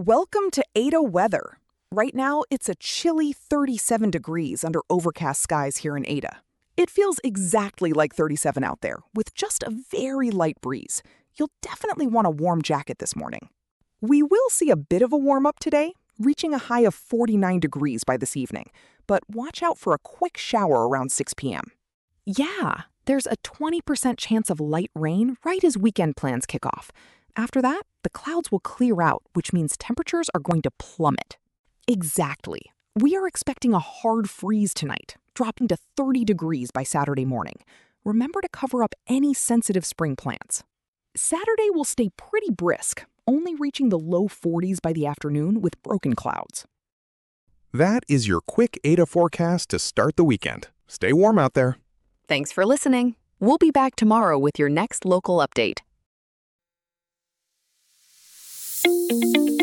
Welcome to Ada weather. Right now, it's a chilly 37 degrees under overcast skies here in Ada. It feels exactly like 37 out there, with just a very light breeze. You'll definitely want a warm jacket this morning. We will see a bit of a warm-up today, reaching a high of 49 degrees by this evening, but watch out for a quick shower around 6 p.m. Yeah, there's a 20% chance of light rain right as weekend plans kick off. After that, the clouds will clear out, which means temperatures are going to plummet. Exactly. We are expecting a hard freeze tonight, dropping to 30 degrees by Saturday morning. Remember to cover up any sensitive spring plants. Saturday will stay pretty brisk, only reaching the low 40s by the afternoon with broken clouds. That is your quick Ada forecast to start the weekend. Stay warm out there. Thanks for listening. We'll be back tomorrow with your next local update.